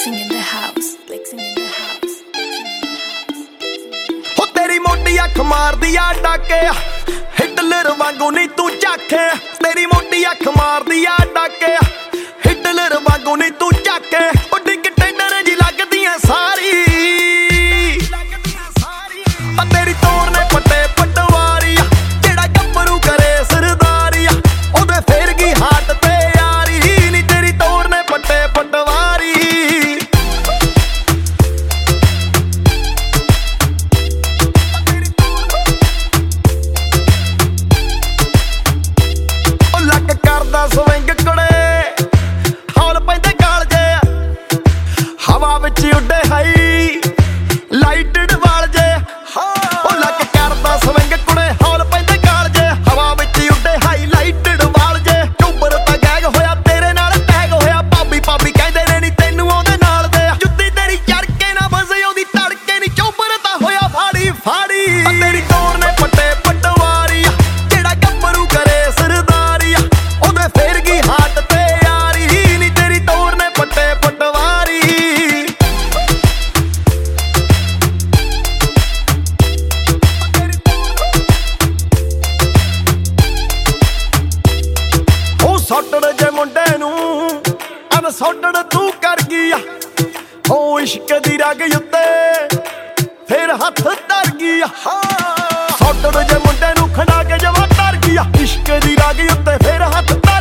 Flexing in the house, flexing in the house, ਹੋ ਤੇਰੀ ਮੋਟੀ ਅੱਖ ਮਾਰਦੀ ਆ ਡਾਕੇ ਹਿਟਲਰ ਵਾਂਗੂ ਨੀ ਤੂੰ ਝਾਕੇ ਤੇਰੀ ਮੋਟੀ ਅੱਖ ਮਾਰਦੀ ਆ ਡਾਕੇ ਹਿਟਲਰ ਵਾਂਗੂ ਨੀ ਤੂੰ ਝਾਕੇ ਉਹ ਡਿੱਗ ਟੈਂਡਰ ਜੀ ਲੱਗਦੀ ਐ ਸਾਰੀ ਆ ਤੇਰੀ ਤੋਰ ਨੇ ਪੱਟੇ ਪਟਵਾਰੀ ਜਿਹੜਾ ਗੱਭਰੂ ਕਰੇ ਸਰਦਾਰੀ ਉਹਦੇ ਫੇਰ ਗਈ ਹਾਟ ਤੇ ਯਾਰੀ ਨੀ ਤੇਰੀ ਤੋਰ ਨੇ ਪੱਟੇ ਪਟਵਾਰੀ ਕਰਦਾ ਸਵਿੰਗ ਕੁੜੇ ਹੌਲ ਪੈਂਦੇ ਗਾਲ ਜੇ ਹਵਾ ਵਿੱਚ ਉੱਡੇ ਹਾਈ ਲਾਈਟਡ ਵਾਲ ਜੇ ਉਹ ਲੱਕ ਕਰਦਾ ਸਵਿੰਗ ਕੁੜੇ ਹੌਲ ਪੈਂਦੇ ਗਾਲ ਜੇ ਹਵਾ ਵਿੱਚ ਉੱਡੇ ਹਾਈ ਲਾਈਟਡ ਵਾਲ ਜੇ ਟੂਬਰ ਤਾਂ ਗੈਗ ਹੋਇਆ ਤੇਰੇ ਨਾਲ ਟੈਗ ਹੋਇਆ ਭਾਬੀ ਭਾਬੀ ਕਹਿੰਦੇ ਨੇ ਨੀ ਤੈਨੂੰ ਉਹਦੇ ਨਾਲ ਦੇ ਜੁੱਤੀ ਤੇਰੀ ਚੜ ਕੇ ਨਾ ਵਸੇ ਉਹਦੀ ਤੜਕੇ ਨੀ ਚੌਬਰ ਤਾਂ ਹੋਇਆ ਫਾੜੀ ਫਾੜੀ ਤੇਰੀ ਤੋਰ ਨੇ ਪੱਟੇ ਪਟਵਾਰੀ ਜਿਹੜਾ ਗੱਭਰੂ ਕਰੇ ਸਰਦਾਰੀ ਉਹਦੇ ਫੇਰ ਗਈ ਹਾਟ ਤੇ ਯਾਰੀ ਨੀ ਤੇਰੀ ਤੋਰ ਨੇ ਪੱਟੇ ਪਟਵਾਰੀ ਉਹ ਸੌਟੜ ਜੇ ਮੁੰਡੇ ਨੂੰ ਅਨਸੌਟੜ ਤੂੰ ਕਰ ਗਈ ਆ ਉਹ ਇਸ਼ਕ ਦੀ ਰਗ ਉੱਤੇ ਫੇਰ ਹੱਥ ਧਰ ਗਈ ਆ ਸੌਟੜ ਜੇ ਮੁੰਡੇ ਨੂੰ ਖੜਾ ਕੇ ਜਵਾ ਧਰ ਗਈ ਆ ਇਸ਼ਕ ਦੀ ਰਗ ਉੱਤੇ ਫੇਰ ਹੱਥ